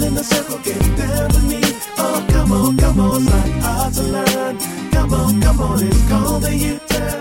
in the circle, get down with me. Oh, come on, it's like hard to learn. Come on, it's called the U-turn.